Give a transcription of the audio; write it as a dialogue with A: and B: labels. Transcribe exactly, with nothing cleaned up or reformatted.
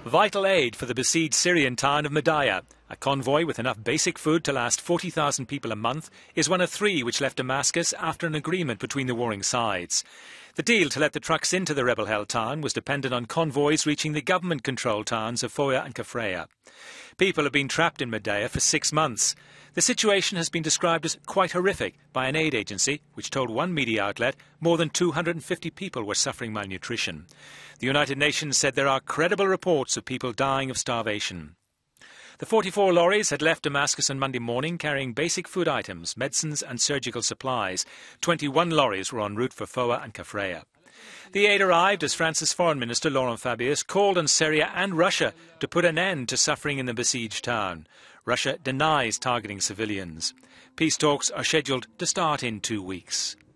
A: Vital aid for the besieged Syrian town of Madaya. A convoy with enough basic food to last forty thousand people a month is one of three which left Damascus after an agreement between the warring sides. The deal to let the trucks into the rebel-held town was dependent on convoys reaching the government-controlled towns of Foya and Kafraya. People have been trapped in Madaya for six months. The situation has been described as quite horrific by an aid agency, which told one media outlet more than two hundred fifty people were suffering malnutrition. The United Nations said there are credible reports of people dying of starvation. The forty-four lorries had left Damascus on Monday morning carrying basic food items, medicines and surgical supplies. twenty-one lorries were en route for Foa and Kafraya. The aid arrived as France's Foreign Minister Laurent Fabius called on Syria and Russia to put an end to suffering in the besieged town. Russia denies targeting civilians. Peace talks are scheduled to start in two weeks.